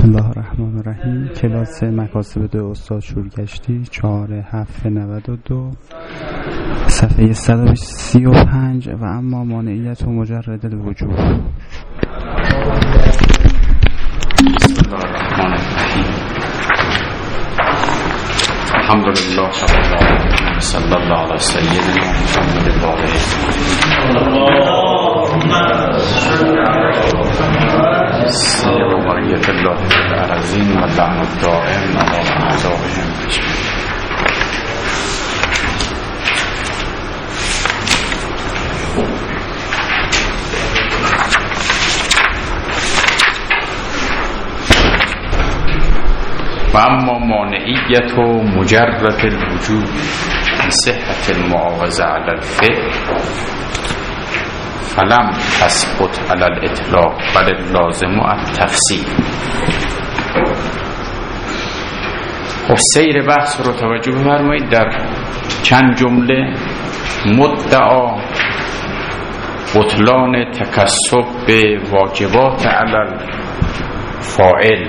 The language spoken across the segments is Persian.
بسم الله الرحمن الرحیم. کلاس مکاسب 2 استاد شورگشتی 4/7/92 صفحه 135 و اما مانعیت و مجرد الوجوب. بسم الله الرحمن الرحیم. الحمد لله رب العالمین. صلی الله علی سیدنا محمد و آله سیر و بقیت الله العظیم و لعن الدائم علی اعدائهم. و اما مانعیت و مجرد الوجوب صحت المعاوضه علی الفعل فلم تثبت علی الاطلاق بل اللازم التفصیل. خب سیر بحث رو توجه بفرمایید. در چند جمله مدعا بطلان تکسب به واجبات علی الفاعل،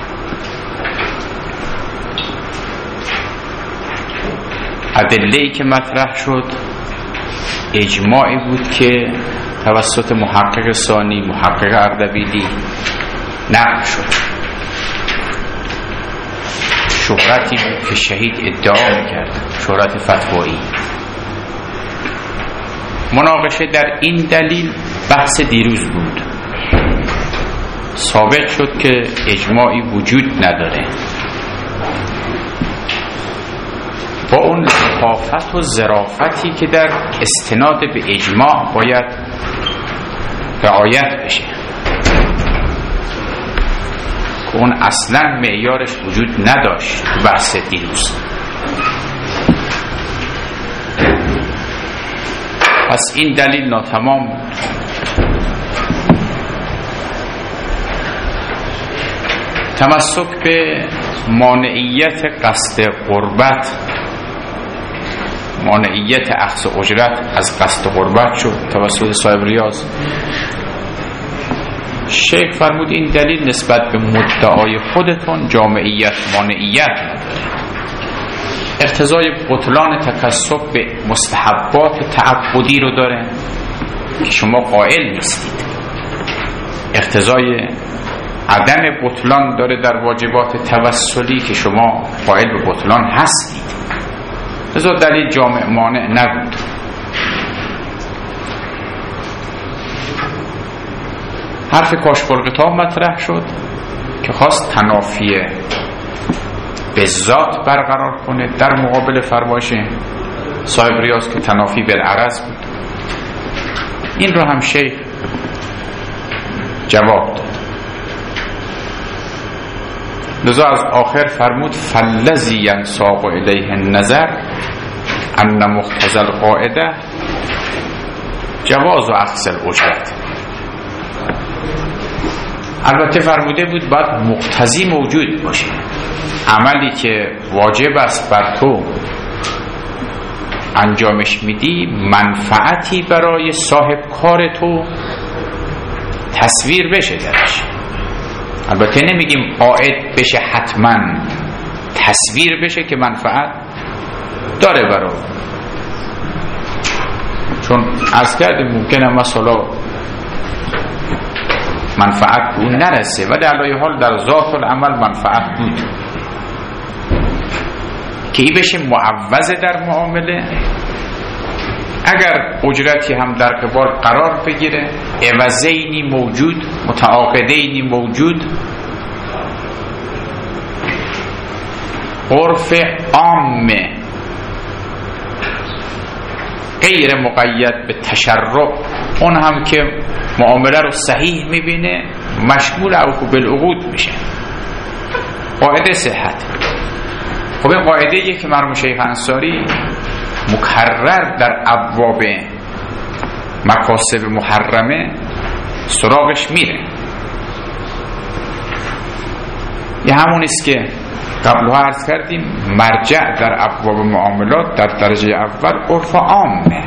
ادله‌ای که مطرح شد اجماعی بود که توسط محقق ثانی محقق اردبیلی نقل شد. شهرتی بود که شهید ادعا می‌کرد، شهرت فتوایی. مناقشه در این دلیل بحث دیروز بود. ثابت شد که اجماعی وجود نداره. با اون لطافت و ظرافتی که در استناد به اجماع باید رعایت بشه، که اون اصلا معیارش وجود نداشت تو بحث دیروز. پس این دلیل ناتمام بود. تمسک به مانعیت قصد قربت، مانعیت اخذ اجرت از قصد قربت شد توسط صاحب ریاض. شیخ فرمود این دلیل نسبت به مدعای خودتون جامعیت مانعیت نداره. اقتضای بطلان تکسب به مستحبات تعبدی رو داره که شما قائل نیستید. اقتضای عدم بطلان داره در واجبات توسلی که شما قائل به بطلان هستید. لذا دلیل جامع مانع نبود. حرف کاشف‌الغطا مطرح شد که خواست تنافی به ذات برقرار کنه در مقابل فرمایش صاحب ریاض که تنافی بالعرض بود. این رو هم شیخ جواب داد. لذا از آخر فرمود فالذی ینساق الیه النظر ان مقتضی القاعده جواز و اخذ الاجرت. البته فرموده بود باید مقتضی موجود باشه. عملی که واجب است بر تو انجامش میدی، منفعتی برای صاحب کار تو تصویر بشه درش. البته نمیگیم قائد بشه حتما، تصویر بشه که منفعت داره برای. چون عرض کردیم ممکنه مثلا منفعت به اون نرسه ولی علی حال در ذات العمل منفعت بود که ای بشه معوض در معامله. اگر اجرتی هم در قبال قرار بگیره، عوضینی موجود، متعاقدینی موجود، عرف عامه غیر مقید به تشرع، اون هم که معامله رو صحیح میبینه مشمول عقوق بالعقود میشه. قاعده صحت. خب این قاعده یه که مرحوم شیخ انصاری مکرر در ابواب مکاسب محرمه سراغش میره. یه همون است که قبلها عرض کردیم مرجع در ابواب معاملات در درجه اول عرف عامه.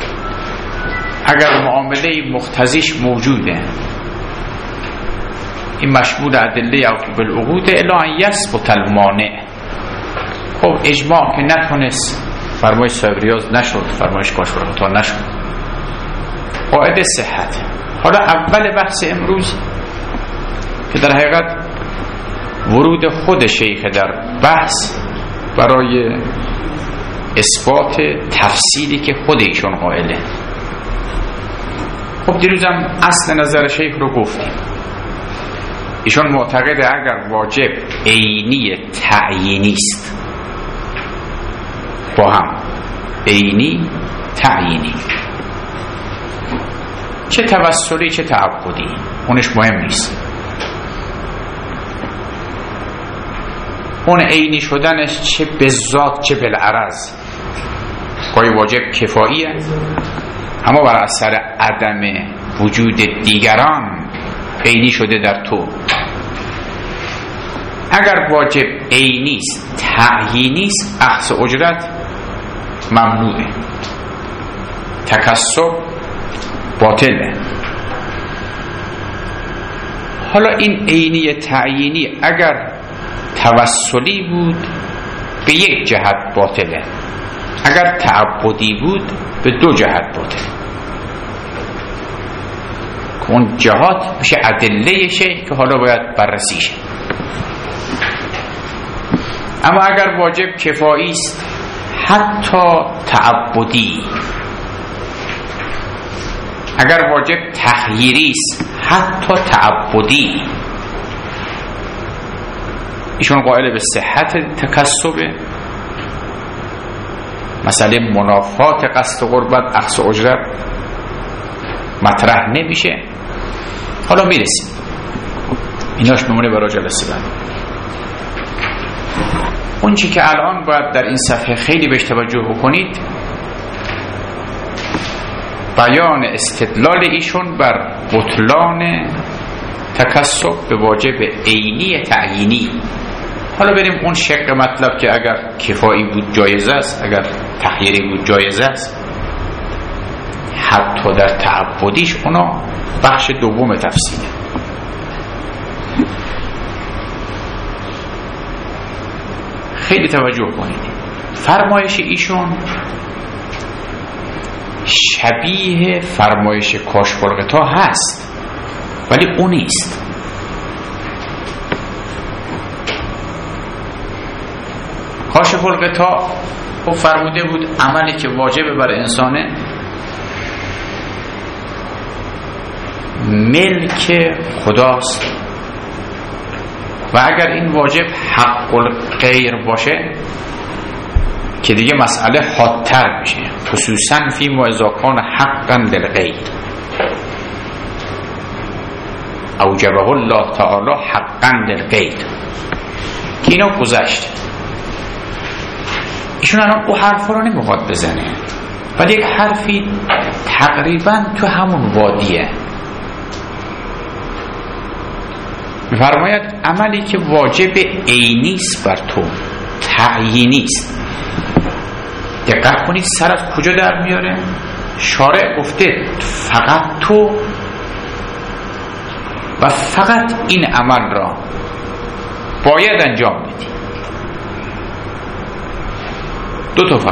اگر معامله مقتضیش موجوده این مشمول ادله اوفوا بالعقود الا ان یثبت المانع. خب اجماع که نتونست، فرمایش صاحب ریاض نشد، فرمایش کاشف‌الغطا نشد، قاعده صحت. حالا اول بحث امروز که در حقیقت ورود خود شیخ در بحث برای اثبات تفصیلی که خود ایشون قائله. خب دیروزم اصل نظر شیخ رو گفتیم. ایشون معتقد اگر واجب عینی تعیینی است، با هم عینی تعیینی، چه توسلی چه تعبدی، اونش مهم نیست. اون عینی شدنش چه به ذات چه بالعرض گاهی واجب کفاییه، اما بر اثر عدم وجود دیگران عینی شده در تو. اگر واجب عینی است تعیینی است، اخذ اجرت ممنوعه، تکسب باطله. حالا این عینی تعیینی اگر توسلی بود به یک جهت باطله، اگر تعبدی بود به دو جهت باطله. اون جهات میشه ادله شیخ که حالا باید بررسی شه. اما اگر واجب کفایی است حتی تعبدی، اگر واجب تخییری است حتی تعبدی، ایشون قائل به صحت تکسبه. مسئله منافات قصد قربت اخذ اجرت مطرح نمیشه. حالا میرسیم ایناش بمونه برای جلسه بعد. اون چی که الان باید در این صفحه خیلی بهش توجه بکنید، بیان استدلال ایشون بر بطلان تکسب به واجب عینی تعیینی. حالا بریم اون شق مطلب که اگر کفایی بود جایز است، اگر تخییری بود جایز است، حتی در تعبدیش اونا بخش دوم تفسیره. خیلی توجه کنید. فرمایش ایشون شبیه فرمایش کاشف‌الغطا هست ولی اون نیست. کاشف‌الغطا خب فرموده بود عملی که واجب بر انسانه ملک خداست و اگر این واجب حق الغیر باشه که دیگه مسئله حادتر میشه، خصوصا فی ما اذا کان حقا للغیر اوجبه الله تعالی حقا للغیر که اینا گذشت. ایشون الان او حرف رو نمیخواد بزنه ولی یک حرفی تقریبا تو همون وادیه. می‌فرماید عملی که واجب عینی است بر تو، تعیینی است. دقت کنید سر از کجا در میاره؟ شارع گفته فقط تو و فقط این عمل را باید انجام بدی. دو تا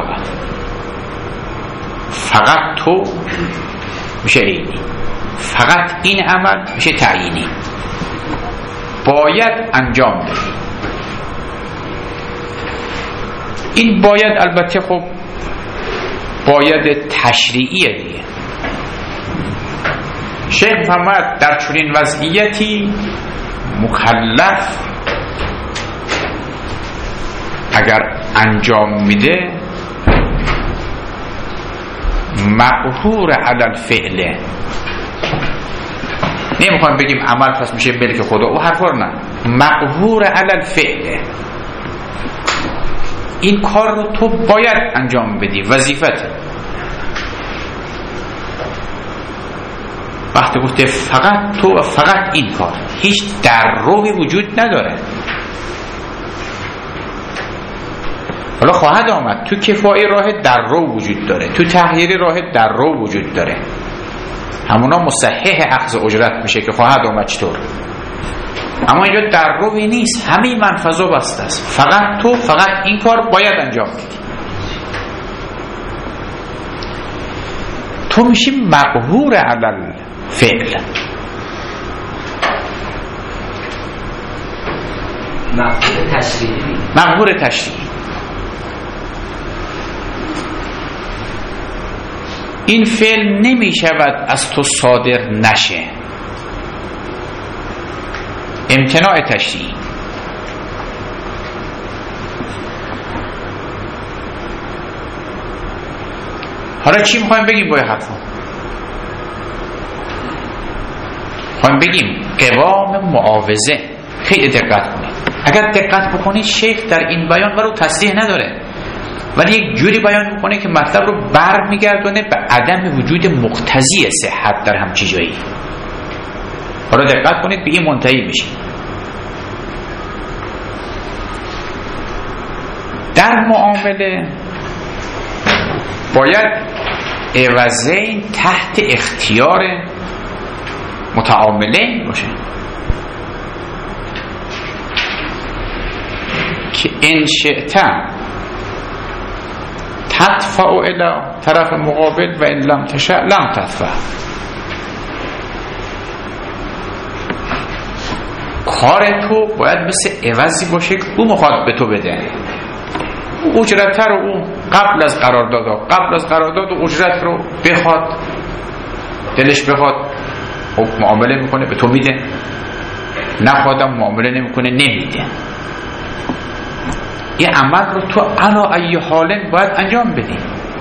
فقط تو میشه عینی، فقط این عمل میشه تعیینی، باید انجام بدی. این باید البته خب باید تشریعیه دیگه. شیخ فرماید در چنین وضعیتی مکلف اگر انجام میده مقهور علی الفعل، نمیخوایم بگیم عمل پس میشه ملک خدا، او حرفا نه، مقهور علی الفعل، این کار رو تو باید انجام بدی، وظیفته. وقتی گفته فقط تو و فقط این کار، هیچ در روی وجود نداره. حالا خواهد آمد تو کفایی راه در رو وجود داره، تو تحییری راه در رو وجود داره، همونا مصحح اخذ اجرت میشه که خواهد آمد. چطور؟ اما اینجا در روی نیست، همه منفذا بسته است، فقط این کار باید انجام بدی. تو میشی مقهور علی فعل، مقهور تشریعی. این فعل نمیشود از تو صادر نشه، امتناع تشریعی. حالا چی میخوایم بگیم با این حرفا؟ میخوایم بگیم قوام معاوضه. خیلی دقت کنید، اگر دقت بکنید شیخ در این بیان برای تصریح نداره، ولی یک جوری بیان میکنه که مطلب رو برمیگردونه به عدم وجود مقتضی صحت در همچی جایی. حالا دقت کنید، به این منتهی میشید. در معامله باید عوضین تحت اختیار متعاملین باشه که ان شئت تدفع الی طرف مقابل و ان لم تشأ لم تدفع. کار تو باید مثل عوضی باشه که او میخواد به تو بده. اجرت رو او قبل از قرارداد اجرت رو بخواد، دلش بخواد معامله میکنه به تو میده، نخوادم معامله نمیکنه نمیده. این عمل رو تو علا ای حالن باید انجام بدی.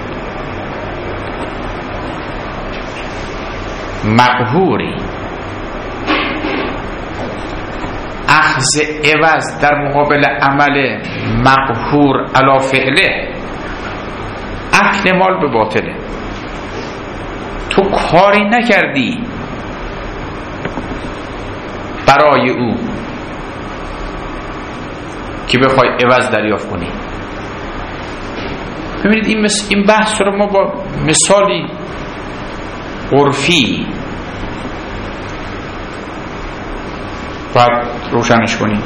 مقهوری، اخذ عوض در مقابل عمل مقهور علا فعله اکل مال به باطله. تو کاری نکردی برای او که بخوای عوض دریافت کنی. ببینید این بحث رو ما با مثالی عرفی باید روشنش کنیم.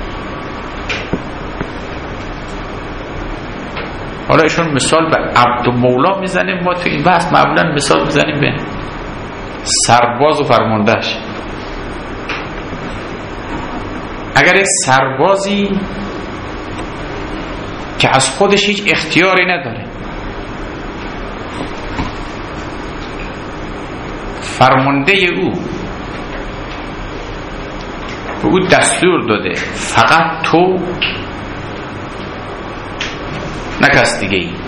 حالا ایشون مثال به عبد و مولا میزنیم، ما تو این بحث معمولا مثال میزنیم به سرباز و فرماندهش. اگر یک سربازی که از خودش هیچ اختیاری نداره، فرمانده او به او دستور داده فقط تو نه کس دیگه ای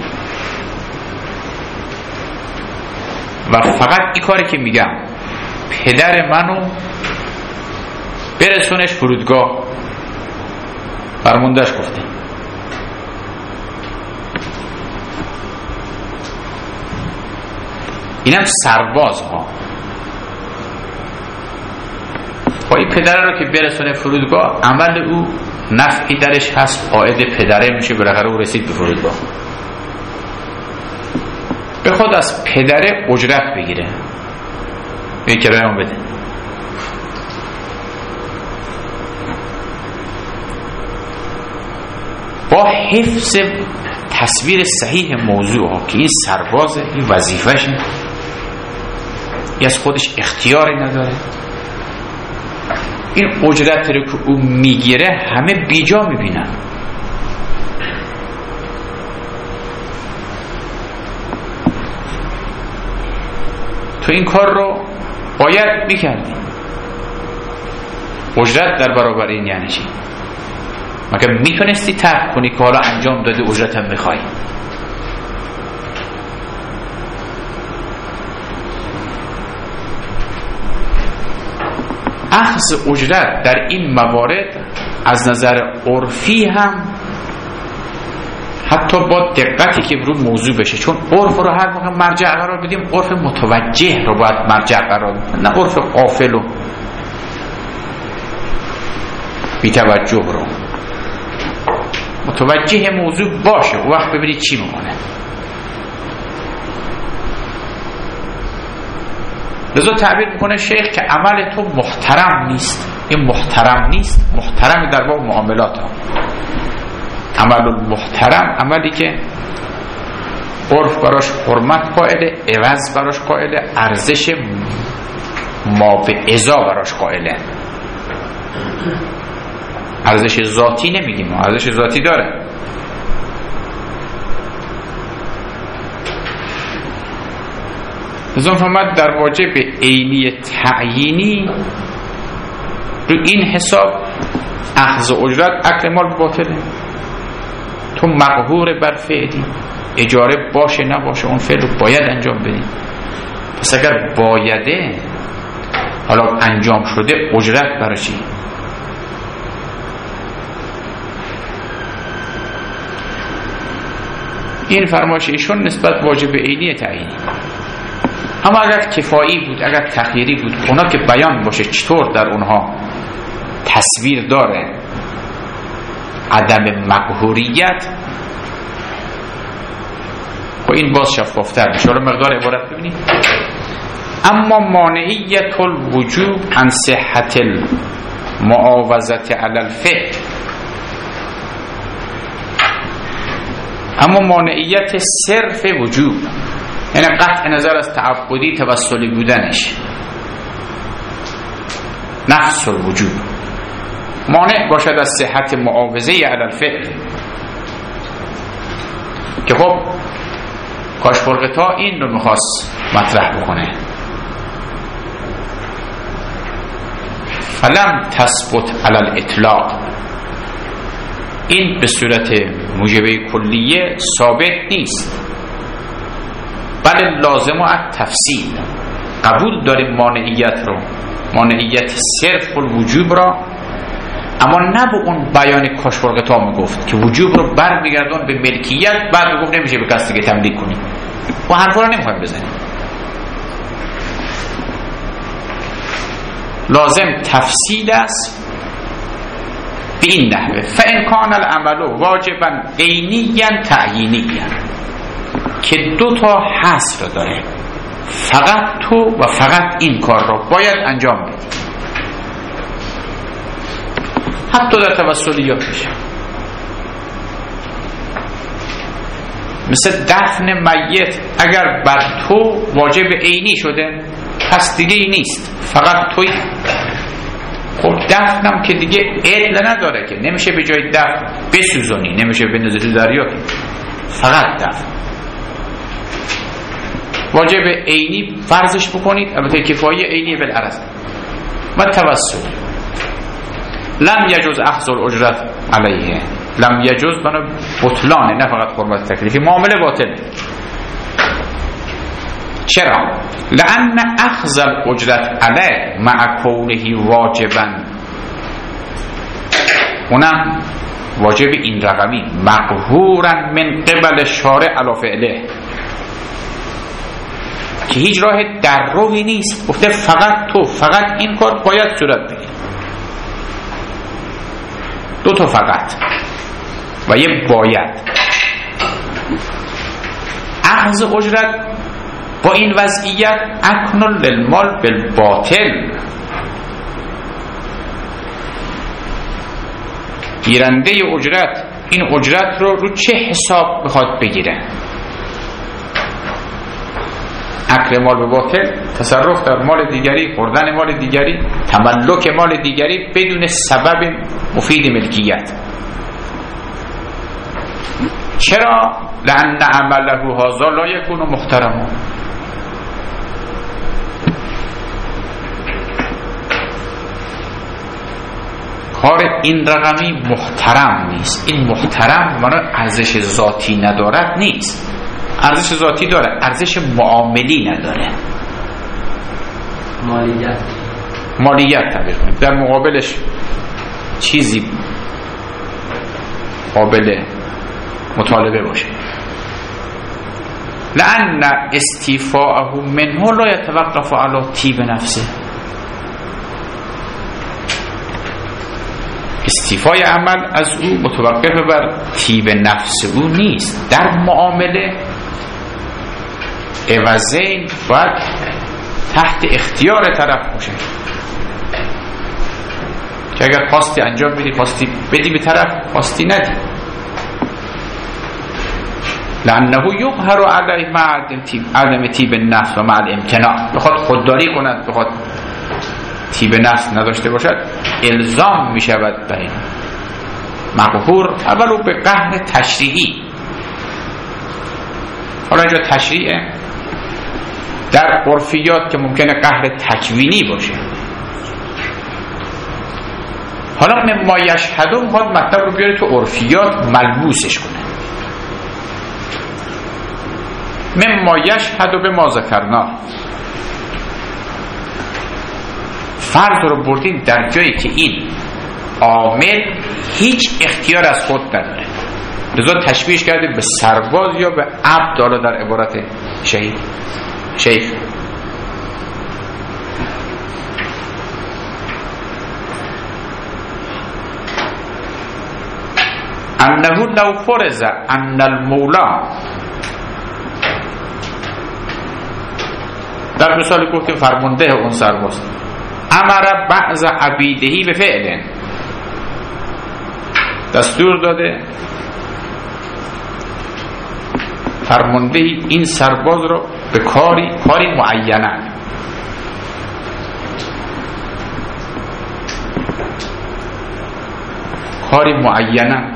و فقط این کاری که میگم پدر منو برسونش فرودگاه، فرماندهش گفته. اینم سرباز ها با این پدر رو که برسونه فرودگاه، عمل او نفعی درش هست، عائد پدره میشه، بالاخره او رسید به فرودگاه. بخواد از پدره اجرت بگیره، یه کرایه هم بده. با حفظ تصویر صحیح موضوع ها که این سربازه، این وظیفه‌شه، این از خودش اختیاری نداره، این اجرت رو که او میگیره همه بیجا میبینن. تو این کار رو باید میکردی. اجرت در برابر این یعنی چی؟ مگه میتونستی ترک کنی که حالا انجام دادی اجرت هم میخوای؟ اخذ اجرت در این موارد از نظر عرفی هم حتی با دقتی که رو موضوع بشه، چون عرف رو هر موقع مرجع قرار بدیم عرف متوجه رو باید مرجع قرار بدیم، نه عرف غافل و بی توجه رو. متوجه موضوع باشه و وقت ببینید چی میکنه. لذا تعبیر میکنه شیخ که عمل تو محترم نیست، این محترم نیست. محترم در باب معاملات ها. عمل المحترم عملی که عرف براش حرمت قائله، عوض براش قائله، ارزش ما به ازا براش قائله. ارزش ذاتی نمیگیم، ارزش ذاتی داره. لذا فرمود در واجب عینی تعیینی رو این حساب اخذ اجرت اکل مال باطله. تو مقهور بر فعلی، اجاره باشه نباشه اون فعل رو باید انجام بدی. پس اگر بایده حالا انجام شده اجرت برای چی؟ این فرمایش ایشون نسبت واجب عینی تعیینی. اما اگر کفایی بود، اگر تخییری بود، اونا که بیان باشه چطور در اونها تصویر داره عدم مقهوریت، و این باز شفافتر میشه. حالا مقدار عبارت ببینید. اما مانعیت الوجوب عن صحت المعاوضت علی الفعل، اما مانعیت صرف وجوب، یعنی قطع نظر از تعبدی توسلی بودنش، نفس الوجوب مانع باشد از صحت معاوضه علی الفعل. که خب کاشفرقتا این رو میخواست مطرح بکنه. فلم تثبت علی الاطلاق، این به صورت موجبه کلیه ثابت نیست، بله لازم از تفصیل. قبول داریم مانعیت رو، مانعیت صرف الوجوب را، اما نه به اون بیان کاشفرقتا میگفت که وجوب رو برمیگردون به ملکیت، بعد میگفت نمیشه به کسی دیگه تملیک کنی. و حرفا رو نمیخوایم بزنیم. لازم تفصیل است به این نحوه. فإن کان العمل واجبا عینیا تعیینیا، که دو تا حصر داره، فقط تو و فقط این کار رو باید انجام بدی، حتی در توسلیاتش. مثل دفن میت اگر بر تو واجب عینی شده پس دیگه ای نیست، فقط توی. خب دفنم که دیگه عدل نداره که نمیشه به جای دفن بسوزانی، نمیشه بندازی تو دریا، که فقط دفن. واجب عینی فرضش بکنید، البته کفایی عینی بالعرض و توسل. لم یجوز اخذ الاجرت علیه، لم یجوز بنا بطلانه، نه فقط حرمت تکلیفی، معامله باطل. چرا؟ لأن اخذ الاجرت علیه مع کونه واجبا، اونم واجب این رقمی، مقهورا من قبل شارع علی فعله، که هیچ راه در روی نیست، گفته فقط تو، فقط این کار باید صورت بگیره. دو تا فقط و یه باید. اخذ اجرت با این وضعیت اکنون للمال بالباطل، گیرنده اجرت این اجرت رو چه حساب بخواد بگیره؟ اکل مال به باطل، تصرف در مال دیگری، خوردن مال دیگری، تملک مال دیگری بدون سبب مفید ملکیت. چرا؟ لأن عمله هذا لا یکون محترما، کار این رقمی محترم نیست. این محترم معنی ارزش ذاتی ندارد نیست، ارزش ذاتی داره، ارزش معاملی نداره. مالیت تعبیر کنیم، در مقابلش چیزی قابل مطالبه باشه. لأن استیفاءه منه لا يتوقف على طیب نفسه، استیفای عمل از او متوقف بر طیب نفس او نیست. در معامله عوضین باید تحت اختیار طرف باشه. که اگر خواستی انجام بدی، خواستی بدی به طرف، خواستی ندی. لانه یقهر علیه مع عدم طیب النفس و مع الامتناع. بخواد خودداری کند، بخواد طیب نفس نداشته باشد، الزام می شود بر این. مقهور اولو به قهر تشریعی. حالا اینجا تشریعه، در عرفیات که ممکنه قهر تکوینی باشه. حالا مما یشهدو میخواد مطلب رو بیاره تو عرفیات ملبوسش کنه. مما یشهدو به ما ذکرنا، فرض رو بردیم در جایی که این عامل هیچ اختیار از خود نداره، لذا تشبیهش کرده به سرباز یا به عبد. حالا در عبارت شیخ انه لو فرض ان المولا، در مثال گفتیم فرمانده اون سرباز، امر بعض عبیدهی به فعل، دستور داده فرمانده این سرباز رو به کاری معینه، کاری معینه،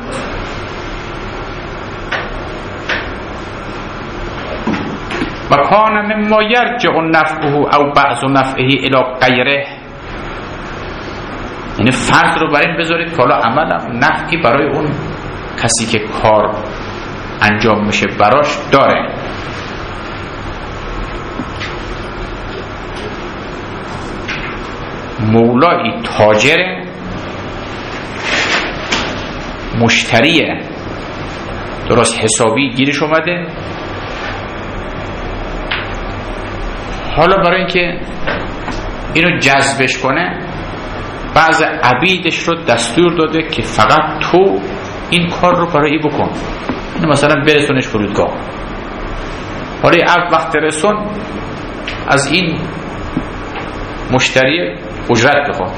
و کان مما یرجع نفعه او بعض نفعه الی غیره. یعنی فرض رو برای بذارید که حالا عملم نفعی برای اون کسی که کار انجام میشه براش داره. مولایی تاجره، مشتریه، درست حسابی گیرش اومده. حالا برای اینکه اینو جذبش کنه بعض عبیدش رو دستور داده که فقط تو این کار رو برای بکن، مثلا برسونش فرودگاه. حالا عبد وقت رسون از این مشتری اجرت بخواد.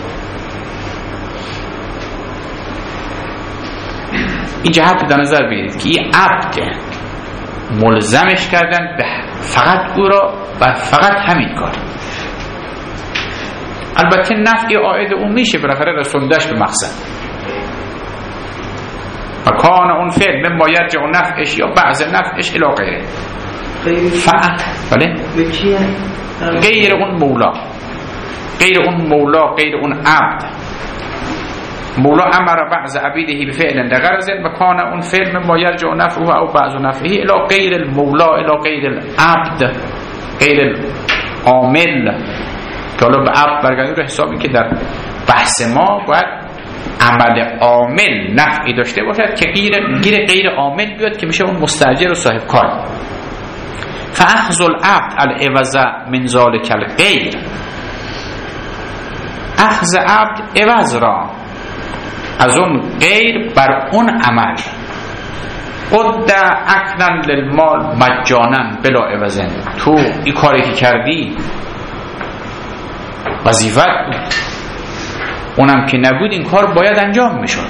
این جهت در نظر بگیرید که این عبد ملزمش کردن به فقط او را بر فقط همین کار. البته نفعی عائد اون میشه بالاخره رسوندش به مقصد. و کان اون فعل مما یرجع نفعش یا بعض نفعش الی غیره. بله؟ غیر اون مولا، غیر اون مولا، غیر اون عبد. مولا امر بعض عبیده بفعل لغرض و کان اون فعل مما یرجع نفعه او بعض نفعه الی غیر المولا الی غیر العبد، غیر العامل. که حالا به عبد برگردیم رو حسابی که در بحث ما باید عمل عامل نفعی داشته باشد که گیر غیر عامل بیاد که میشه اون مستاجر و صاحب کار. فاخذ العبد العوض من ذلک الغیر، اخذ عبد عوض را از اون غیر بر اون عمل، قد اکلا للمال مجانا بلا عوض. تو این کاری که کردی وظیفت بود، اونم که نبود این کار باید انجام میشد.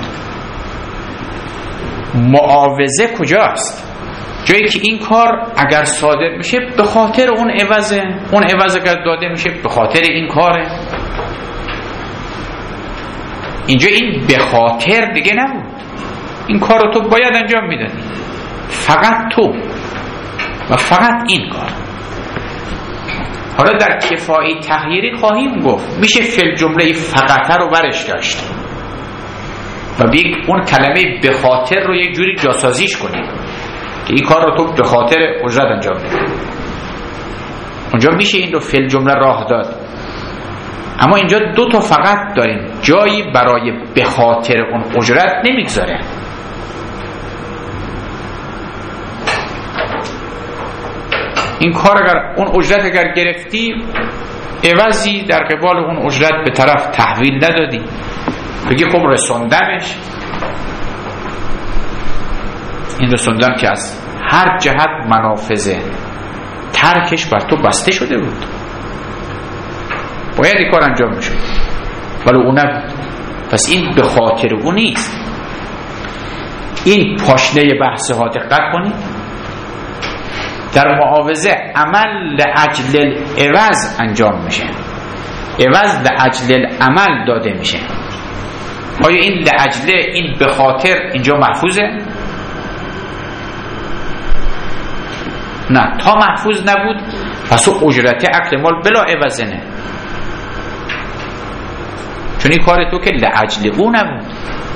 معاوضه کجاست؟ جایی که این کار اگر صادر میشه به خاطر اون عوضه، اون عوض اگر داده میشه به خاطر این کاره. اینجا این به خاطر دیگه نبود، این کار رو تو باید انجام میدادی، فقط تو و فقط این کار. حالا در کفایی تغییری خواهیم گفت میشه فی جمله فقطه رو برش داشت و بیگ اون کلمه به خاطر رو یک جوری جاسازیش کنیم که این کار رو تو به خاطر اجرت انجام میدی. اونجا میشه این رو فی جمله راه داد. اما اینجا دو تا فقط داریم، جایی برای به خاطر اون اجرت نمیگذاره. این کار اگر اون اجرت اگر گرفتی عوضی در قبال اون اجرت به طرف تحویل ندادی، بگی خب رسوندمش، این رسوندم که از هر جهت منافذه ترکش بر تو بسته شده بود، باید این کار انجام میشد ولی اون نبود. پس این به خاطر او نیست. این پاشنه بحث ها دقت کنید. در معاوضه عمل لأجل العوض انجام میشه، عوض لأجل العمل داده میشه. آیا این لأجل، این به خاطر اینجا محفوظه؟ نه، تا محفوظ نبود پس او اجرت اکل مال بلا عوضه نه، چون این کار تو که لأجل او نبود.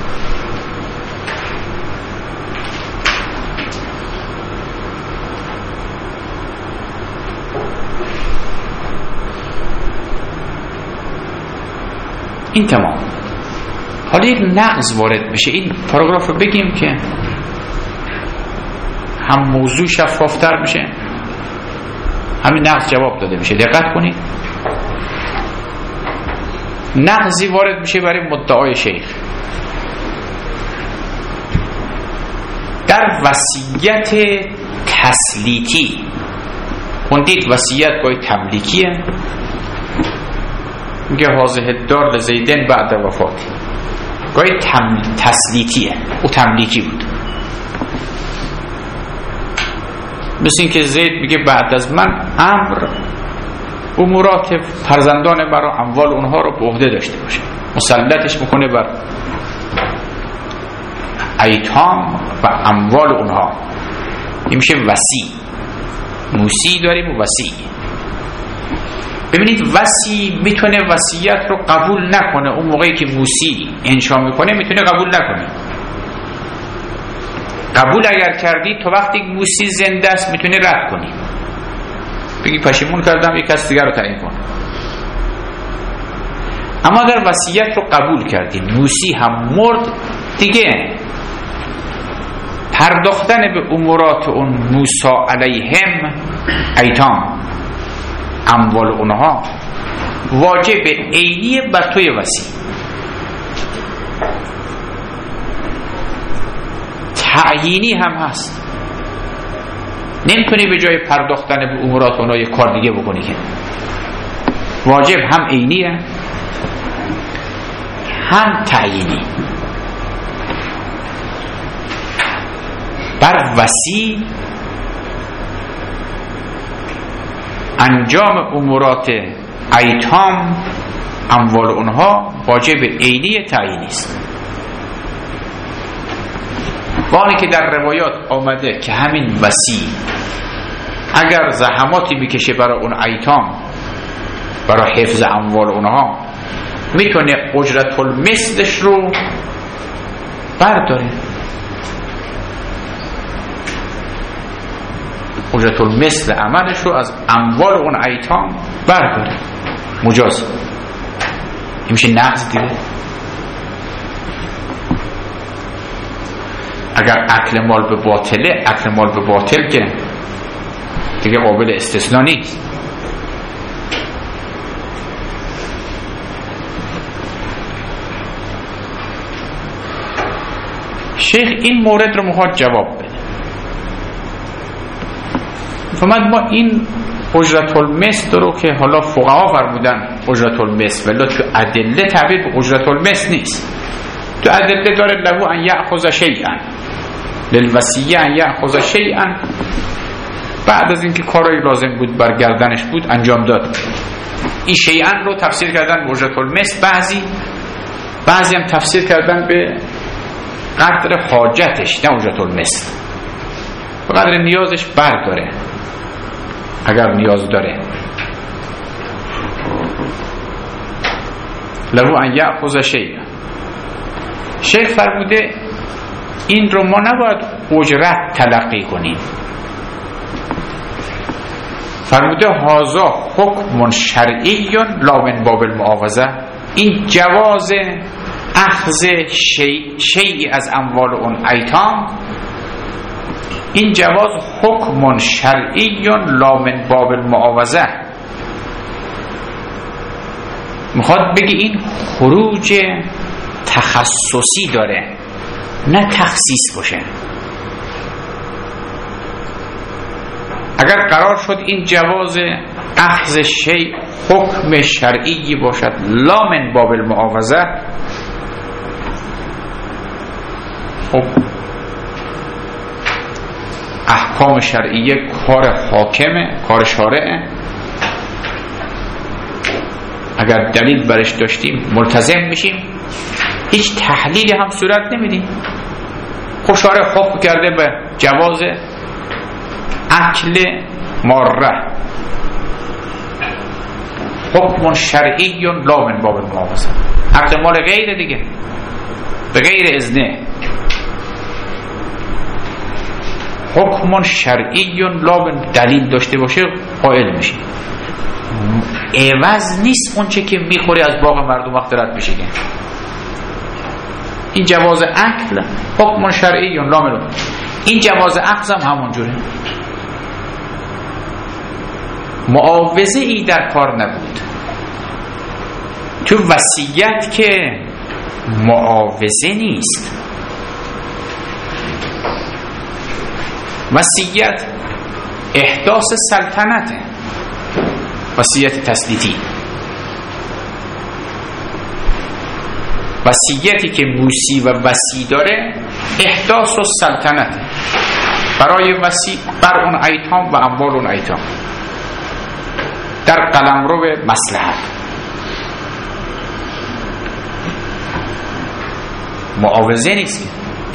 این تمام. حالا یک نقض وارد بشه. این پاراگراف رو بگیم که هم موضوع شفافتر میشه، همین نقض جواب داده میشه. دقت کنید، نقضی وارد میشه برای مدعای شیخ. در وصیت تسلیتی خوندید، وصیت گاهی تملیکیه، میگه حاضر الدار لزیدن بعد وفاتی، گاهی تسلیتیه، او تملیکی بود. مثل این که زید میگه بعد از من امر امورات فرزندان مرا اموال اونها رو به عهده داشته باشه، مسلطش میکنه بر ایتام و اموال اونها. این میشه وصی. موسی داریم و وصی. ببینید وصی میتونه وصیت رو قبول نکنه، اون موقعی که موسی انشا میکنه میتونه قبول نکنه. قبول اگر کردی تو وقتی موسی زنده است میتونی رد کنی، بگی پشیمون کردم، یک کس دیگر رو تعیین کن. اما اگر وصیت رو قبول کردی، موسی هم مرد دیگه، پرداختن به امورات اون موسی علیهم ایتام اموال اونها واجب عینی بر توی وصی. تعیینی هم هست، نمیتونی به جای پرداختن به امورات اونها یک کار دیگه بکنی که واجب هم عینیه هم تعیینی. بر وصی انجام امورات ایتام اموال اونها واجب عینی تعیینی است. وانی که در روایات آمده که همین وصی اگر زحماتی میکشه برای اون ایتام، برای حفظ اموال اونها، میتونه اجرت المثلش رو برداره، اجرت المثل عملش رو از اموال اون ایتام برداره، مجاز. این میشه نقض دیگه. اگر اکل مال به باطله، اکل مال به باطل که دیگه قابل استثناء نیست. شیخ این مورد رو میخواد جواب بده. فرمود ما این اجرت المثل رو که حالا فقها فرمودن اجرت المثل، ولی تو ادله تعبیر به اجرت المثل نیست. تو ادله داره له ان یأخذ شیئا، للوصی ان یأخذ شیئا، بعد از اینکه کارای لازم بود بر گردنش بود انجام داد. این شیئا رو تفسیر کردن به اجرت المثل، بعضی هم تفسیر کردن به قدر حاجتش، نه اجرت المثل، به قدر نیازش برداره اگر نیاز داره. له ان یأخذ شیئا. شیخ فرموده این رو ما نباید اجرت تلقی کنیم. فرموده هازا حکم شرعی لا من باب المعاوضه. این جواز اخذ شیئی از اموال اون ایتام، این جواز حکم شرعی لا من باب المعاوضه. میخواد بگی این خروج تخصصی داره، نه تخصیص باشه. اگر قرار شد این جواز اخذ شیء حکم شرعی باشد لا من باب المعاوضه، خب احکام شرعیه کار حاکمه، کار شارعه. اگر دلیل برش داشتیم ملتزم میشیم، هیچ تحلیلی هم صورت نمیدیم. خب شارع حکم کرده به جواز اکل ماره، حکم شرعی لا من باب المعاوضه، اکل مال غیر دیگه به غیر اذنه، حکم شرعی لا من دلیل داشته باشه قائل میشه. عوض نیست اون چه که میخوری از باغ مردم وقت رد بشه. این جواز اکل حکم شرعی لا من، این جواز اخذ هم همونجوره. معاوضه ای در کار نبود. تو وصیت که معاوضه نیست. وصیت احداث سلطنته، وصیت تسلیطی. وصیتی که موسی و وصی داره احداث و سلطنته برای وصی بر اون ایتام و اموال اون ایتام در قلمرو مصلحت. معاوضه نیست.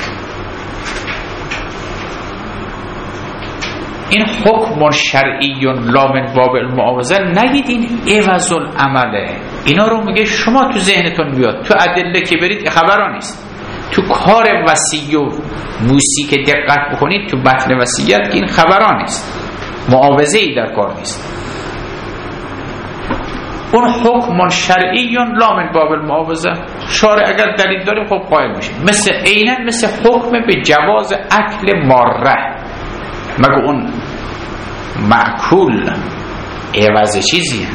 این حکم شرعی لا من باب المعاوضه نگید این عوض العمله. اینا رو میگه شما تو ذهنتون بیاد، تو ادله که برید خبرا نیست. تو کار وصی و موسی که دقت بکنید تو متن وصیت که این خبرا نیست، معاوضه ای در کار نیست. اون حکم شرعی لا من باب المعاوضه، شارع اگر دلیل داره خب قائل میشه. مثل حکم به جواز اکل ماره. مگه اون معکول عوض چیزی،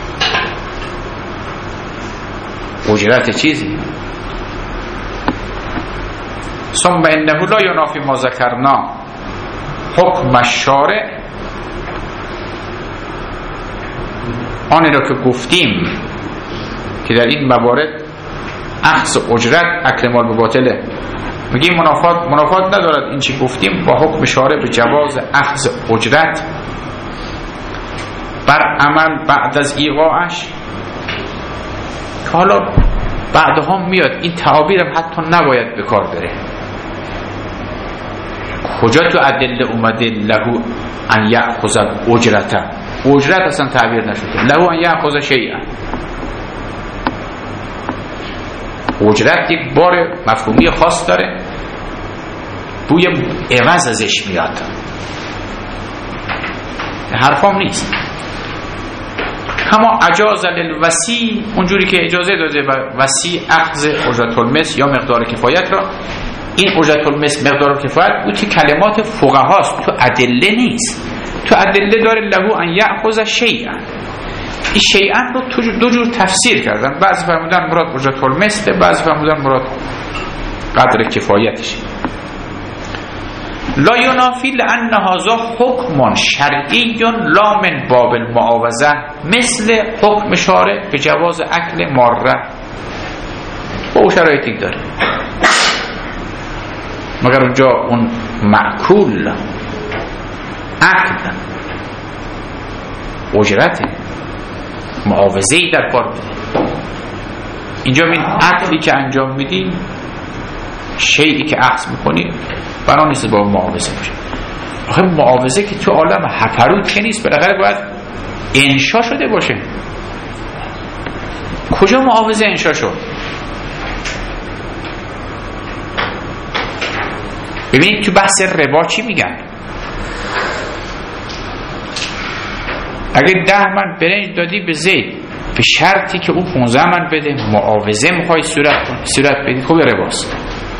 اجرت چیزی؟ ثم انه لا ینافی ما ذکرنا حکم الشارع، آنی را که گفتیم که در این موارد اخذ اجرت اکل مال به باطله، میگیم منافات ندارد این چی گفتیم با حکم شارع به جواز اخذ اجرت بر عمل بعد از ایقاعش. که حالا بعدها میاد این تعابیر حتی نباید به کار بره. کجا تو ادله اومده لهو ان یأخذ اجرت؟ اجرت اصلا تعبیر نشده. لهو ان یأخذ شیئا، اجرت یک بار مفهومی خاص داره، بوی عوض ازش میاد. حرفام نیست. کما اجاز للوصی، اونجوری که اجازه داده و وصی اخذ اجرت المثل یا مقدار کفایت را. این اجرت المثل مقدار کفایت بود که کلمات فقهاست، تو ادله نیست. تو ادله داره لهو ان یأخذ شیئا. این شیئا رو دو جور تفسیر کردن. بعضی فرمودن مراد اجرت المثل، بعضی فرمودن مراد قدر کفایتش. لا ینافی لأن هذا حکم شرعی لا من باب المعاوضه مثل حکم شارع به جواز اکل ماره. با او شرایطی داره، مگر اونجا اون معکول اکل اجرته، معاوضه‌ای در کار بده. اینجا این اکلی که انجام میدی، شیئی که اخذ میکنی، بنا نیست با معاوضه باشه. آخه معاوضه که تو عالم هپروت که نیست، بالاخره باید انشا شده باشه. کجا معاوضه انشا شد؟ ببینید تو بحث ربا چی میگن؟ اگه 10 من برنج دادی به زید به شرطی که او 15 من بده، معاوضه میخوای صورت بدی، خب رباست،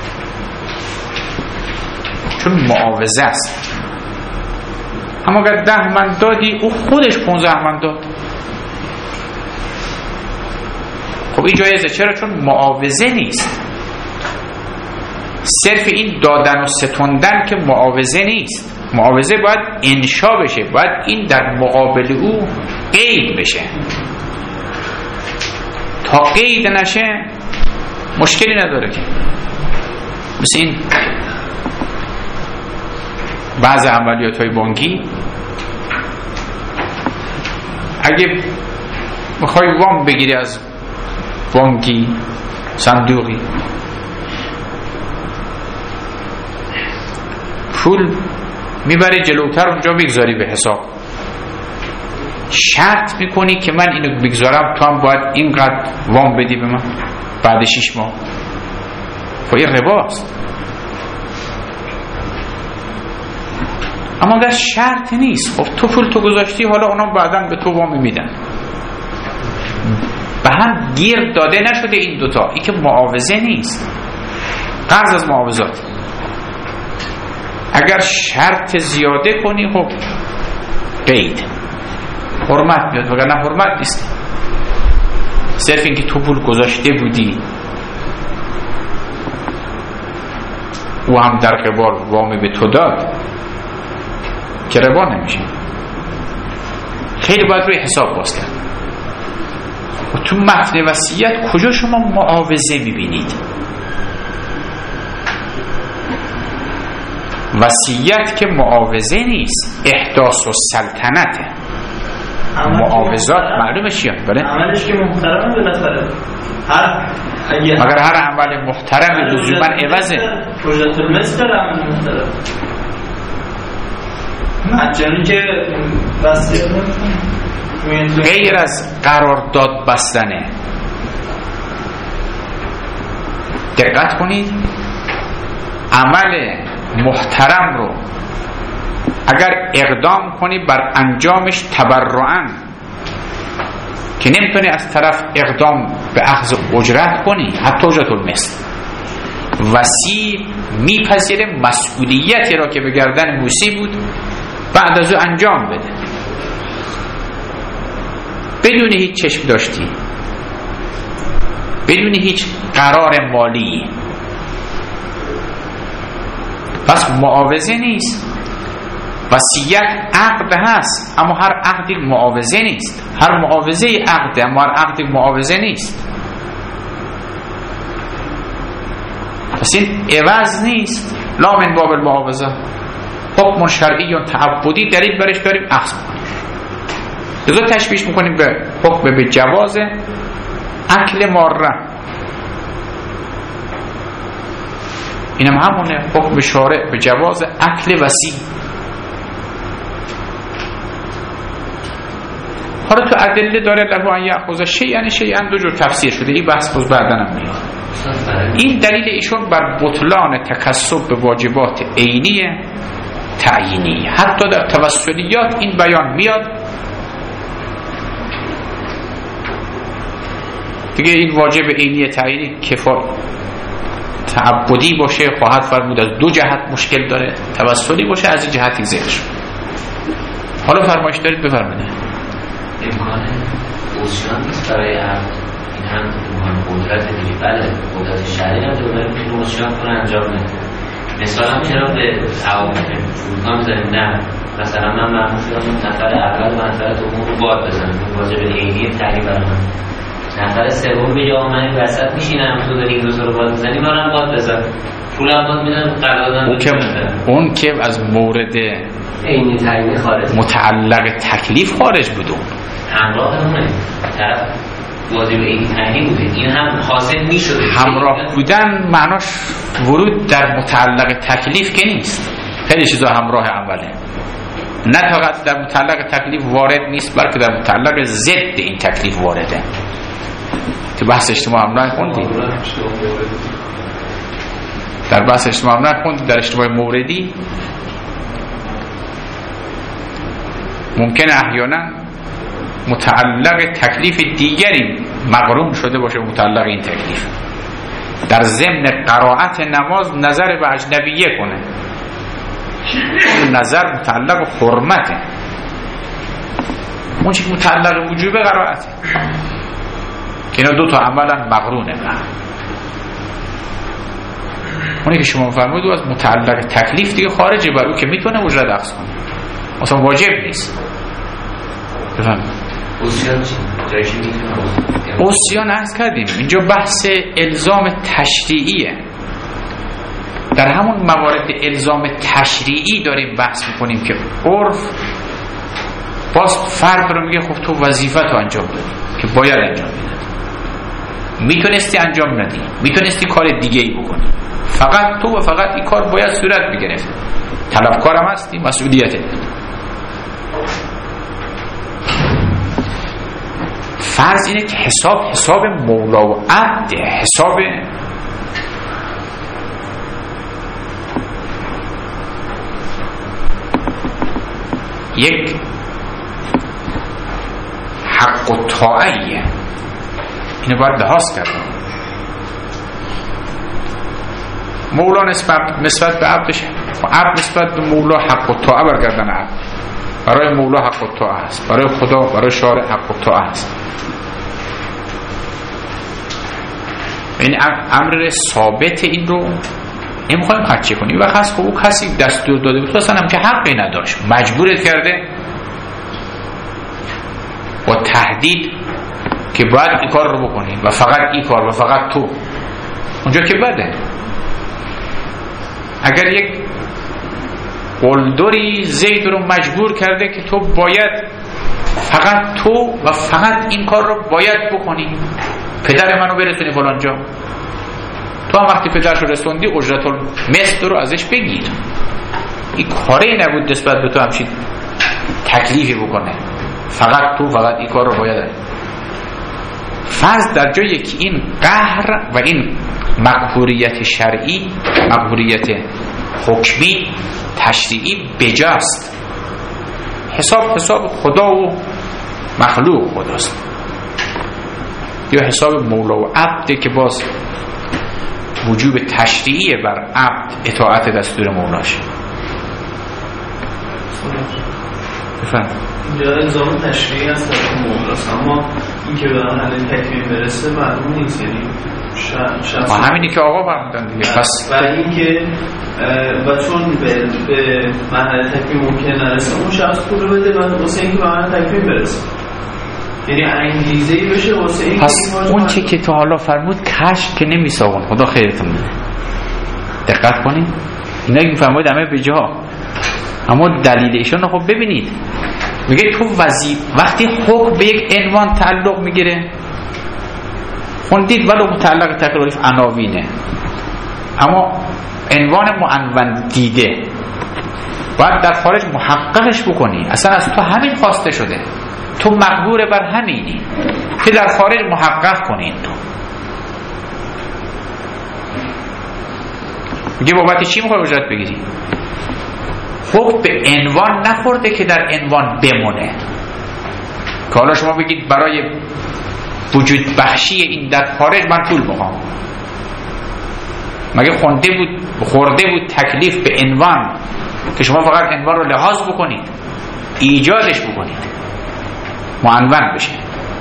چون معاوضه است. اما اگر 10 من دادی او خودش 15 من داد، خب این جایزه. چرا؟ چون معاوضه نیست. صرف این دادن و ستوندن که معاوضه نیست. معاوضه باید انشا بشه، باید این در مقابل او قید بشه. تا قید نشه مشکلی نداره که. مثل این بعض عملیات های بانکی، اگه میخوای وام بگیری از بانکی صندوقی، پول میبری جلوتر اونجا بگذاری به حساب، شرط میکنی که من اینو بگذارم تو هم باید اینقدر وام بدی به من بعد 6 ماه. خب این رباست. اما اگر شرط نیست، خب تو پول تو گذاشتی، حالا اونا بعداً به تو وام میدن. به هم گیر داده نشده این دوتا. این که معاوضه نیست، قرض از معاوضات. اگر شرط زیاده کنی خب قید حرمت میاد، وگرنه حرمت نیست. صرف اینکه تو پول گذاشته بودی او هم در قبال وامی به تو داد که ربا نمیشه. خیلی باید روی حساب باز کرد. و تو متن وصیت کجا شما معاوضه میبینید؟ وصیت که معاوضه نیست، احداث و سلطنته. معاوضات معلومه چیه؟ بله؟ عملش که محترمه بالاخره. مگر هر عمل محترم لزوما عوضه؟ حجت المثل عمل محترم. مجانی که وصیت غیر از قرارداد بستنه. دقت کنید، عمل محترم رو اگر اقدام کنی بر انجامش تبرعاً که نمیتونی از طرف اقدام به اخذ اجرت کنی، حتی اجرت المثل، وصی میپذیره مسئولیتی را که به گردن موسی بود بعد از او انجام بده بدون هیچ چشم داشتی، بدون هیچ قرار مالی. پس معاوضه نیست. وصیت عقد هست، اما هر عقدی معاوضه نیست. هر معاوضه عقد، اما هر عقدی معاوضه نیست. پس این عوض نیست. لا من باب المعاوضه، حکم شرعی یا تعبدی دلیل برش داریم اخذ کنیم. لذا تشبیه میکنیم به حکم به جواز اکل ماره. اینم همونه، حکم شارع به جواز اکل وصی. حالا تو ادله داره له ان یأخذ شیئا شیئا، دو جور تفسیر شده. این بحث باز بعداً هم میاد. این دلیل ایشون بر بطلان تکسب به واجبات عینی تعیینی. حتی در توسلیات این بیان میاد دیگه. این واجب عینی تعیینی کفایت تعبدی باشه، خواهد فرمود از دو جهت مشکل داره، توسلی باشه از این جهتی ذکر. حالا فرمایش دارید بفرمایید. امکان اوسیان نیست برای عقد، این هم مهم قدرت دیگه. بله قدرت شرعی هم داره که اوسیان کنه انجام بده. مثلا چرا به عوامل فرودگاه میذاریم؟ نه مثلا من معمول شدم نفر اول و نفر دوم رو باد بزنم، واجب عینی تعیین برام. نفر سوم بگه آقا من این وسط میشینم، تو داری این روز رو باد بزنی، منم باد بزن، پولم باد میدم، قراردادم. اون که از مورد عینی تعیین خارج، متعلق تکلیف خارج بود. اون همراه همونه طرف واجب عینی تعیین بوده، این هم حاصل میشده. همراه بودن معناش ورود در متعلق تکلیف که نیست. خیلی چیزا همراه اوله، نه فقط در متعلق تکلیف وارد نیست، بلکه در متعلق ضد این تکلیف وارده. تو بحث اجتماع هم نخوندی؟ در بحث اجتماع هم نخوندی؟ در اجتماع موردی ممکنه احیانا متعلق تکلیف دیگری مقرون شده باشه متعلق این تکلیف. در ضمن قرائت نماز نظر به اجنبیه کنه، نظر متعلق حرمته، اون چی که متعلق وجوب قرائته. اینا دو تا عملا مقرونه. اونی که شما فرمودید از متعلق تکلیف دیگه خارجه بر او که میتونه اجرت اخذ کنه، اصلا واجب نیست. بفرمایید. اوسیان چی؟ جایشی میتونه اوسیان عرض کردیم اینجا بحث الزام تشریعیه. در همون موارد الزام تشریعی داریم بحث میکنیم که عرف باز فرد رو میگه خب تو وظیفه تو انجام دادی که باید انجام میدادی، میتونستی انجام ندی، میتونستی کار دیگه ای بکنی، فقط تو و فقط این کار باید صورت بگرفت، طلبکارم هستی، مسئولیتت. فرض اینه که حساب مولا و عبد، حساب یک حق و طاعیه، اینو باید لحاظ کردن. مولا نسبت به عبدش و عبد نسبت به مولا حق و طاعه برگردن عبد. برای مولا حق و طاعه است، برای خدا، برای شارع حق و طاعه است. این امر ثابت، این رو نمیخوایم خدشه کنیم. و خاص خب او کسی دستور داده بود اصلا هم که حقی نداشت، مجبورت کرده با تهدید که باید این کار رو بکنی و فقط این کار و فقط تو، اونجا که بده. اگر یک قلدری زید رو مجبور کرده که تو باید فقط تو و فقط این کار رو باید بکنی، پدر منو برسونی فلان جا، تو هم وقتی پدرشو رسوندی اجرت المثل رو ازش بگیر. این کاری نبود نسبت به تو همچین تکلیفی بکنه، فقط تو فقط این کار رو باید. فرض در جایی که این قهر و این مقهوریت شرعی، مقهوریت حکمی تشریعی بجاست، حساب خدا و مخلوق خداست، یا حساب مولا و عبده که باز وجوب تشریعی بر عبد اطاعت دستور مولاش. بفرمایید. اینجا الزام تشریعی هست در مولاست، اما این که به حل تکمیل برسه معلوم نیست، یعنی همینی که آقا فرمودن دیگه. پس برای این که و چون به مرحله تکمیل ممکن نرسه اون شخص پول رو بده واسه اینکه به مرحله تکمیل برسه، یعنی انگیزه‌ای بشه واسه اینکه پس اون چی که تو حالا فرمود کشف که نمیساون. خدا خیرتون بده، دقت کنید اینا که فرمود همه به جا، اما دلیل ایشون خب ببینید. میگه تو وقتی حکم به یک عنوان تعلق میگیره، خوندید ولو متعلق تکلیف عناوینه، اما عنوان معنون دیده باید در خارج محققش بکنی. اصلا از تو همین خواسته شده، تو مقبور بر همینی که در خارج محقق کنی. تو میگه بابت چی میخوای اجرت بگیری؟ حکم به عنوان نخورده که در عنوان بمونه، که حالا شما بگید برای وجود بخشی این در خارج من پول بخوام. مگه خورده بود تکلیف به عنوان که شما فقط عنوان رو لحاظ بکنید، ایجادش بکنید، معنون بشه.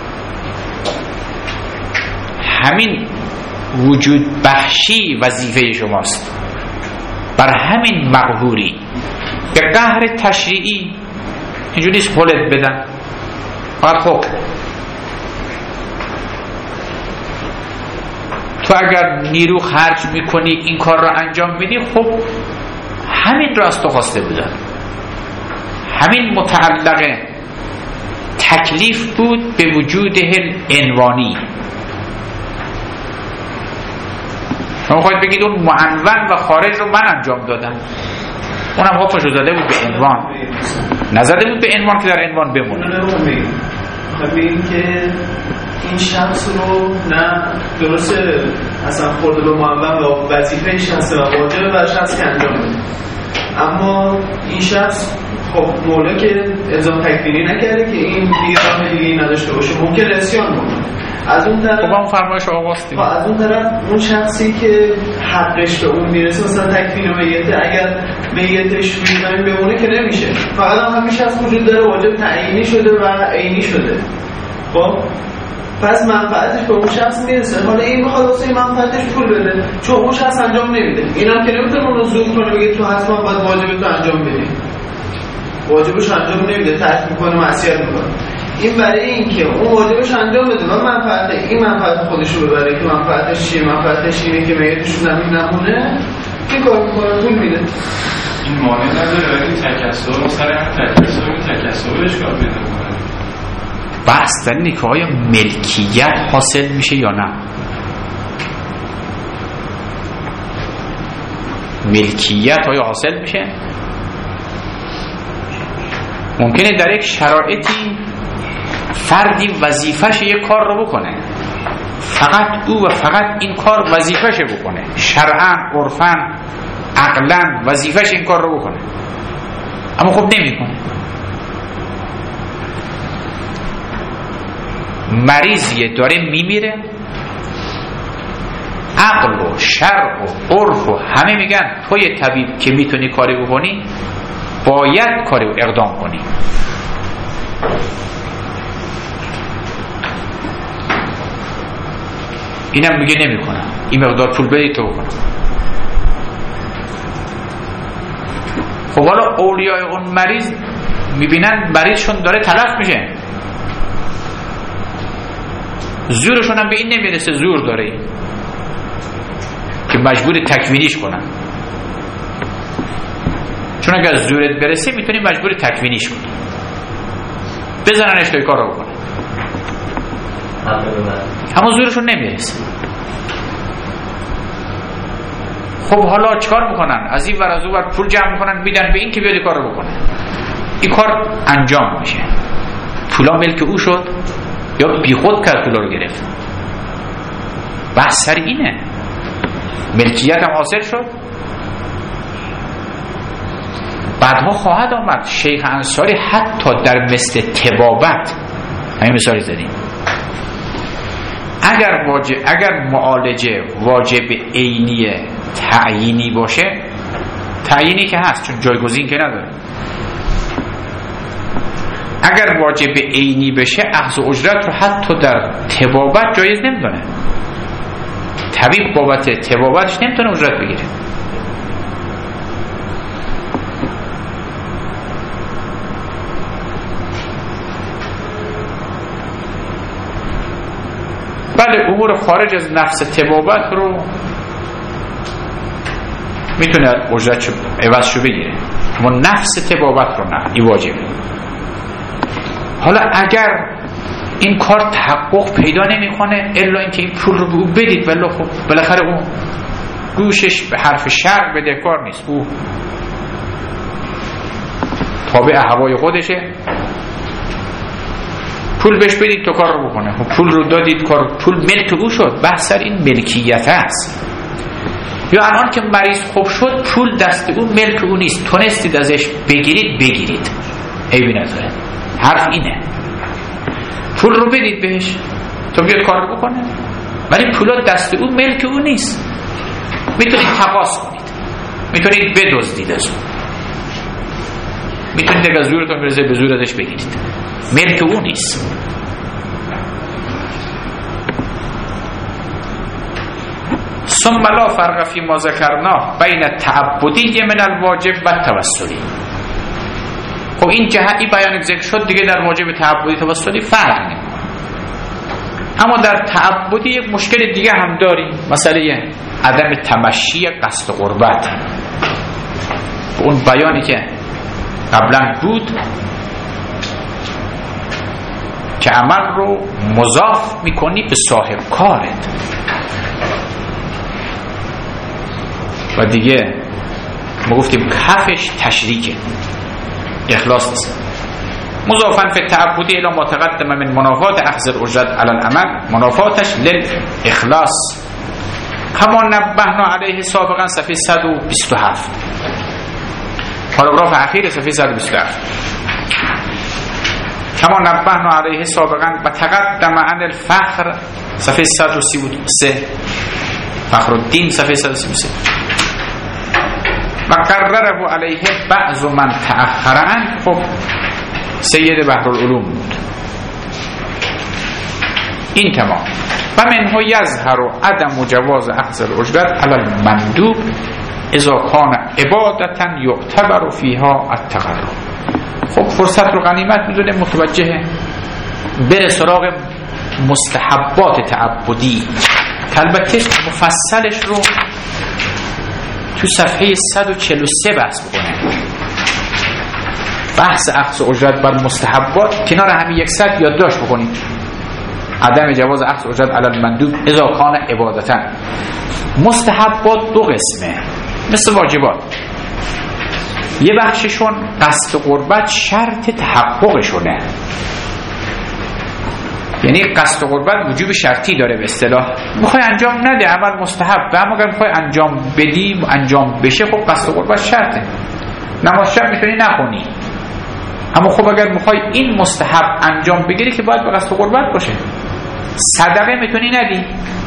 همین وجود بخشی وظیفه شماست، بر همین مقهوری. به قهر تشریعی اینجوری خولت بدن فقط حکم. تو اگر نیرو خرج میکنی این کار رو انجام میدی، خب همین رو از تو خواسته بودن، همین متعلق تکلیف بود به وجود عنوانی. شما خواهید بگید اون معنون و خارج رو من انجام دادم، اونم حکمش رو زده بود به عنوان، نزده بود به عنوان که در عنوان بمونه. ببین که این شخص رو نه درسته اصلا خورده به معلم و وظیفه‌اش هست و واجبه بر شخص که انجام بده، اما این شخص خب مولا که الزام تکفیری نکرده که این دیگه راه دیگه نداشته باشه، ممکن اسیان بکنه. از اون طرف خب هم فرمایش آقاست دیگه. از اون طرف اون شخصی که حقش به اون میرسه، مثلا تکفیر میته، اگر میتش میذاریم بمونه که نمیشه، فقط همین شخص وجود داره، واجب تعیینی شده و عینی شده. خب پس منفعتش به اون شخص میرسه. حالا این بخواد واسه این منفعتش پول بده، چون اون شخص انجام نمیده، اینم که نمیتونه اون رو زور کنه بگه تو حتما باید واجبت رو انجام بدی، واجبش انجام نمیده، ترک میکنه، معصیت میکنه. این برای این که اون واجبش انجام بده و منفعت این منفعت خودش رو ببره که منفعتش چیه؟ منفعتش اینه که میتش زمین نمونه، این کار میکنه پول میده. این مانع نداره ولی تکسر سر هم تکسر اشکال پیدا میکنه. بحث در اینه که آیا ملکیت حاصل میشه یا نه. ملکیت آیا حاصل میشه؟ ممکنه در یک شرایطی فردی وظیفه‌ش یک کار رو بکنه، فقط او و فقط این کار وظیفه‌ش بکنه، شرعاً، عرفاً، عقلاً وظیفه‌ش این کار رو بکنه، اما خب نمی‌کنه. مریضیه داره میمیره، عقل و شرع و عرف و همه میگن توی طبیب که میتونی کاری بکنی باید کاری و اقدام کنی. اینم میگه نمیکنم، این مقدار پول بدید تو بکنم. خب حالا اولیای اون مریض میبینن مریضشون داره تلف میشه، زورشون هم به این نمیرسه زور داره که مجبور تکوینیش کنن، چون اگر زورت برسه میتونی مجبور تکوینیش کنی، بزننش توی کار رو بکنه، اما زورشون نمیرسه. خب حالا چکار میکنن؟ از این ور از اون ور پول جمع میکنن میدن به این که بیاد کار رو بکنه. این کار انجام میشه، پولا ملک او شد یا بی خود کرد پولا رو گرفت. بحث سر اینه، ملکیت هم حاصل شد. بعدها خواهد آمد شیخ انصاری حتی در مثل طبابت، همین مثالی زدیم، اگر معالجه واجب عینی تعیینی باشه، تعیینی که هست چون جایگزین که نداره، اگر واجب عینی بشه اخذ اجرت رو حتی در طبابت جایز نمیدونه. طبیب بابت طبابتش نمیتونه اجرت بگیره. بله امور خارج از نفس طبابت رو میتونه اجرتشو عوضشو بگیره، اما نفس طبابت رو نه، این واجبه. حالا اگر این کار تحقق پیدا نمیکنه الا اینکه این پول رو به او بدید، ولی خب بالاخره اون گوشش به حرف شرع بدهکار نیست، او تابع هوای خودشه، پول بهش بدید تو کار رو بکنه. پول رو دادید، کار پول ملک او شد. بحث سر این ملکیت است. یا الان که مریض خوب شد پول دست او ملک او نیست، تونستید ازش بگیرید عیبی نداره. حرف اینه پول رو بدید بهش تو بیاد کار رو بکنه، ولی پولا دست او ملک او نیست. میتونید تقاضا کنید، میتونید بدزدید از اون، میتونید اگه زورتون برسه به زور ازش بگیرید، ملک او نیست. ثم لا فرق فی ما ذکرنا بین التعبدی من الواجب و التوسلی. خب این جهتی بیان ذکر شد دیگه در واجب تعبدی توسلی فرق نمیکنه. اما در تعبدی یک مشکل دیگه هم داریم، مسئله عدم تمشی قصد قربت. اون بیانی که قبلا بود که عمل رو مضاف میکنی به صاحب کارت و دیگه ما گفتیم کفش تشریکه، اخلاص نیست. مضافن فی تعبدی الی ما تقدم من منافات اخذ الاجرت علی العمل، منافاتش للاخلاص کما نبهنا علیه سابقا صفحه 127 پاراگراف اخیر صفحه 127. کما نبهنا علیه سابقا و تقدم عن الفخر صفحه 133 فخر الدین صفحه 133 و قرره علیه بعض من تأخرن. خب سید بحرالعلوم بود. این تمام. و منه یظهر عدم جواز اخذ الاجرت علی المندوب اذا کان عبادتا یعتبر فیها التقرب. خب فرصت رو غنیمت میدونه، متوجه بره سراغ مستحبات تعبدی، البته مفصلش رو تو صفحه 143 بحث بکنه، بحث اخذ اجرت بر مستحبات. کنار همین 100 یادداشت بکنید. عدم جواز اخذ اجرت علی المندوب اذا کان عبادتا. مستحبات دو قسمه مثل واجبات. یه بخششون قصد قربت شرط تحققشونه، یعنی قصد قربت وجوب شرطی داره به اصطلاح. میخوای انجام نده عمل مستحب، و اما اگر میخوای انجام بدی انجام بشه، خب قصد قربت شرطه. نماز شب میتونی نخونی، اما خب اگر میخوای این مستحب انجام بگیری که باید به قصد قربت باشه. صدقه میتونی ندی،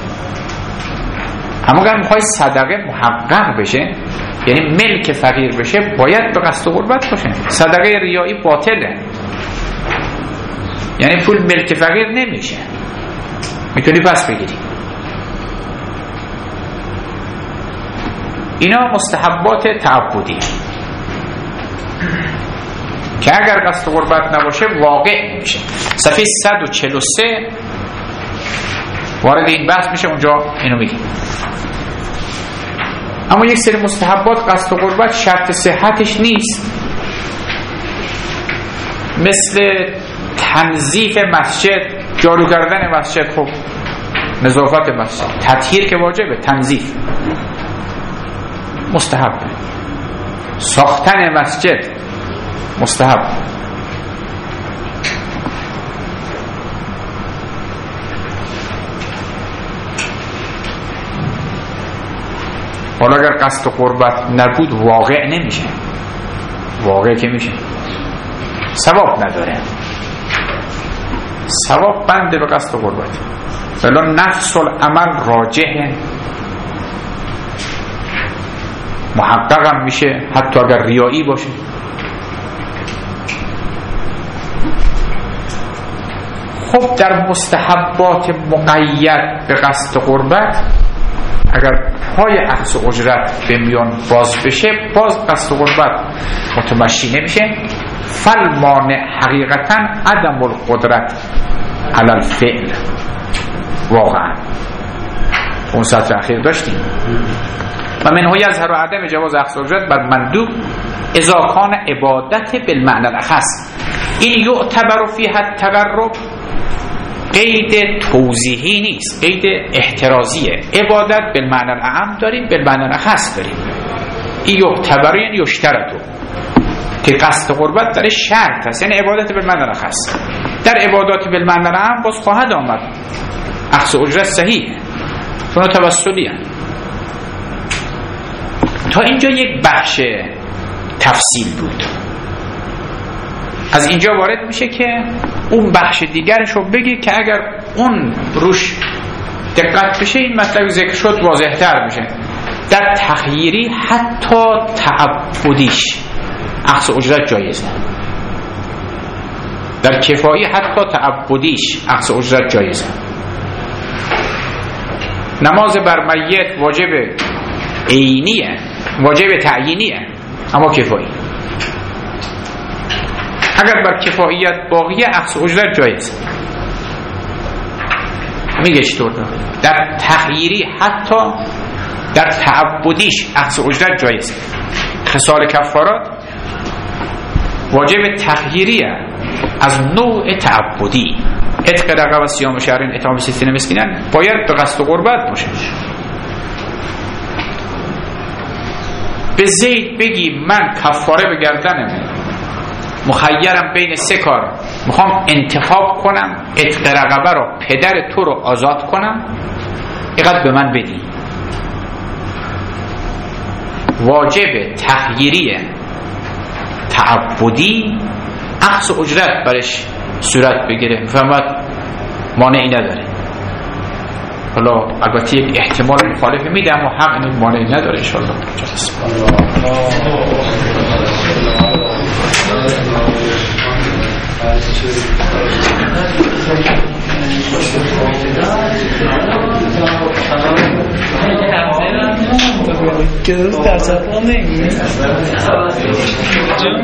اما اگر میخوای صدقه محقق بشه، یعنی ملک فقیر بشه، باید به قصد قربت باشه. صدقه ریایی باطله، یعنی پول ملک فقیر نمیشه، میتونی پس بگیری. اینا مستحبات تعبدی که اگر قصد قربت نباشه واقع نمیشه. صفحه 143 وارد این بحث میشه، اونجا اینو میگه. اما یک سری مستحبات قصد قربت شرط صحتش نیست، مثل تنظیف مسجد، جارو کردن مسجد. خب نظافت مسجد، تطهیر که واجبه، تنظیف مستحبه. ساختن مسجد مستحب. حالا اگر قصد قربت نبود واقع نمیشه. واقع که میشه ثواب نداره، ثواب بنده به قصد قربت. ولی نفس العمل راجحه، محققم میشه حتی اگر ریایی باشه. خب در مستحبات مقید به قصد قربت اگر پای اخذ اجرت به میان باز بشه، باز قصد قربت متمشی نمیشه. فالمانع حقیقتا عدم القدرت علی الفعل. واقعا اون سطر اخیر داشتیم. و منه یظهر عدم جواز اخذ اجرت بر مندوب اذا کان عبادت بالمعنى الاخص. این یعتبر فیه التقرب، قید توضیحی نیست، قید احترازیه. عبادت بالمعنى الاعم داریم، بالمعنى الاخص داریم. این یعتبر یعنی یشترطو، که قصد قربت در شرط هست، یعنی عبادت بالمعنى الاخص. در عبادات بالمعنى الاعم باز خواهد آمد اخذ اجرت صحیح، چون توسلی هست. تا اینجا یک بخش تفصیل بود. از اینجا وارد میشه که اون بخش دیگرش رو بگی که اگر اون روش دقت بشه این مطلب ذکر شد واضح تر میشه. در تخییری حتی تعبدیش اخذ اجرت جایزه، در کفایی حتی تعبدیش اخذ اجرت جایزه. نماز بر میت واجب عینیه، واجب تعیینیه، اما کفایی. اگر بر کفاییت باقیه اخذ اجرت جایز. میگه چطور؟ در تخییری حتی در تعبدیش اخذ اجرت جایز. خصال کفارات واجب تخییریه از نوع تعبدی. عتق رقبه و صیام شهرین اطعام 60 مسکینن باید به قصد قربت باشه. به زید بگی من کفاره به گردنم، مخیرم بین 3 کار، میخوام انتخاب کنم عتق رقبه رو، پدر تو رو آزاد کنم، اینقدر به من بدی. واجب تخییریه تعبدی اخذ اجرت برش صورت بگیره، میفهمد مانعی نداره. حالا البته یک احتمال مخالفی میده، اما حق این مانعی نداره انشاءالله. که درست در سطح هم نمیگه جا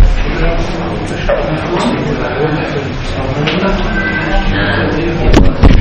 میگه